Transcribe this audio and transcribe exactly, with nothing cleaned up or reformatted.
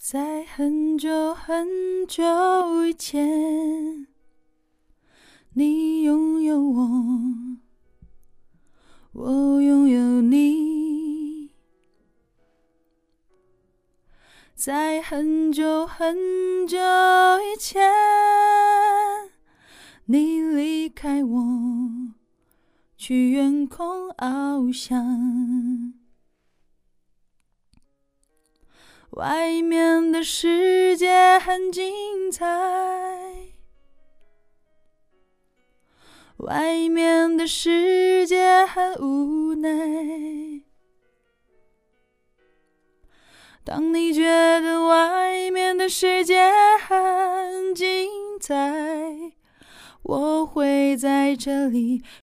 在很久很久以前，你拥有我，我拥有你。在很久很久以前，你离开我，去远空翱翔。外面的世界很精彩，外面的世界很无奈。当你觉得外面的世界很精彩，我会在这里